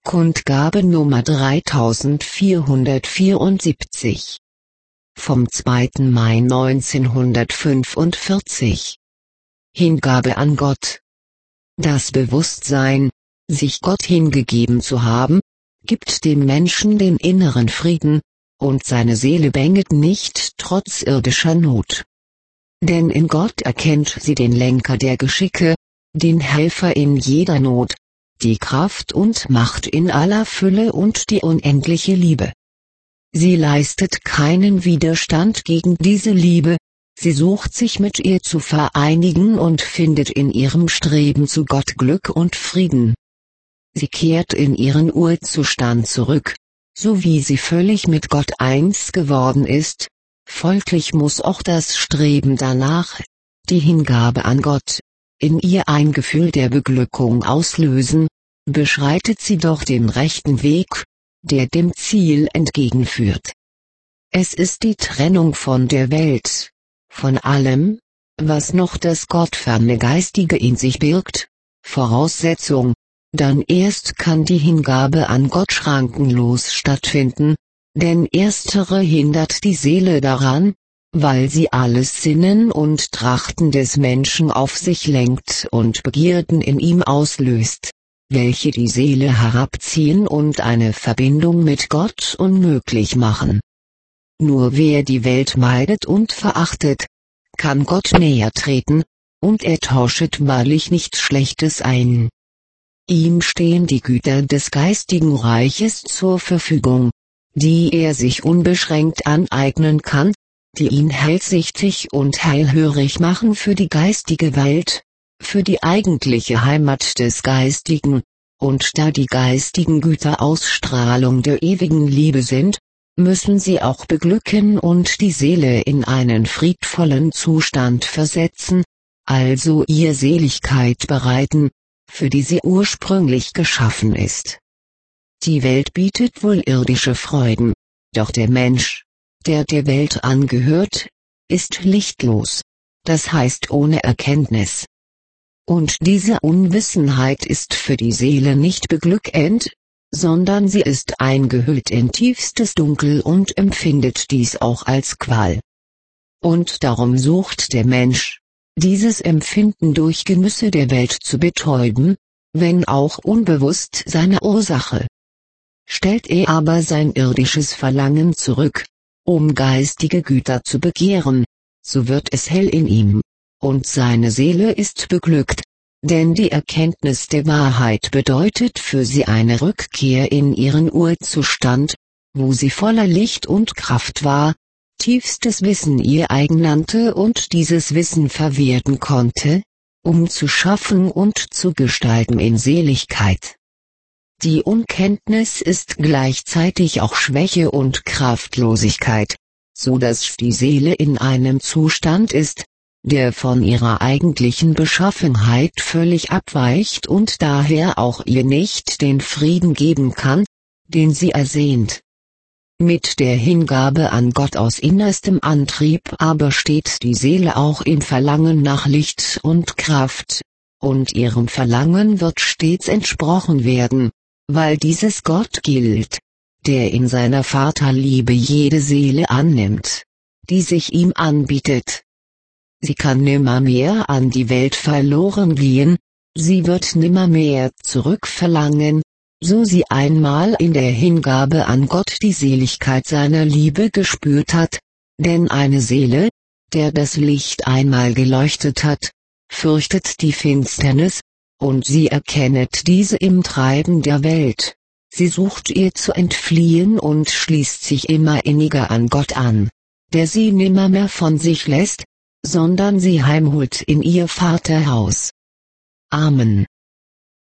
Kundgabe Nummer 3474. Vom 2. Mai 1945. Hingabe an Gott. Das Bewusstsein, sich Gott hingegeben zu haben, gibt dem Menschen den inneren Frieden, und seine Seele bänget nicht trotz irdischer Not. Denn in Gott erkennt sie den Lenker der Geschicke, den Helfer in jeder Not, die Kraft und Macht in aller Fülle und die unendliche Liebe. Sie leistet keinen Widerstand gegen diese Liebe, sie sucht sich mit ihr zu vereinigen und findet in ihrem Streben zu Gott Glück und Frieden. Sie kehrt in ihren Urzustand zurück, so wie sie völlig mit Gott eins geworden ist, folglich muss auch das Streben danach, die Hingabe an Gott, in ihr ein Gefühl der Beglückung auslösen, beschreitet sie doch den rechten Weg, der dem Ziel entgegenführt. Es ist die Trennung von der Welt, von allem, was noch das gottferne Geistige in sich birgt, Voraussetzung, dann erst kann die Hingabe an Gott schrankenlos stattfinden, denn erstere hindert die Seele daran, weil sie alles Sinnen und Trachten des Menschen auf sich lenkt und Begierden in ihm auslöst, welche die Seele herabziehen und eine Verbindung mit Gott unmöglich machen. Nur wer die Welt meidet und verachtet, kann Gott näher treten, und er tauschet wahrlich nichts Schlechtes ein. Ihm stehen die Güter des geistigen Reiches zur Verfügung, die er sich unbeschränkt aneignen kann, die ihn hellsichtig und hellhörig machen für die geistige Welt, für die eigentliche Heimat des Geistigen, und da die geistigen Güter Ausstrahlung der ewigen Liebe sind, müssen sie auch beglücken und die Seele in einen friedvollen Zustand versetzen, also ihr Seligkeit bereiten, für die sie ursprünglich geschaffen ist. Die Welt bietet wohl irdische Freuden, doch der Mensch, der der Welt angehört, ist lichtlos, das heißt ohne Erkenntnis. Und diese Unwissenheit ist für die Seele nicht beglückend, sondern sie ist eingehüllt in tiefstes Dunkel und empfindet dies auch als Qual. Und darum sucht der Mensch, dieses Empfinden durch Genüsse der Welt zu betäuben, wenn auch unbewusst seiner Ursache. Stellt er aber sein irdisches Verlangen zurück, um geistige Güter zu begehren, so wird es hell in ihm, und seine Seele ist beglückt, denn die Erkenntnis der Wahrheit bedeutet für sie eine Rückkehr in ihren Urzustand, wo sie voller Licht und Kraft war, tiefstes Wissen ihr eigen nannte und dieses Wissen verwerten konnte, um zu schaffen und zu gestalten in Seligkeit. Die Unkenntnis ist gleichzeitig auch Schwäche und Kraftlosigkeit, so dass die Seele in einem Zustand ist, der von ihrer eigentlichen Beschaffenheit völlig abweicht und daher auch ihr nicht den Frieden geben kann, den sie ersehnt. Mit der Hingabe an Gott aus innerstem Antrieb aber steht die Seele auch im Verlangen nach Licht und Kraft, und ihrem Verlangen wird stets entsprochen werden, weil dieses Gott gilt, der in seiner Vaterliebe jede Seele annimmt, die sich ihm anbietet. Sie kann nimmermehr an die Welt verloren gehen, sie wird nimmermehr zurückverlangen, so sie einmal in der Hingabe an Gott die Seligkeit seiner Liebe gespürt hat, denn eine Seele, der das Licht einmal geleuchtet hat, fürchtet die Finsternis, und sie erkennet diese im Treiben der Welt, sie sucht ihr zu entfliehen und schließt sich immer inniger an Gott an, der sie nimmermehr von sich lässt, sondern sie heimholt in ihr Vaterhaus. Amen.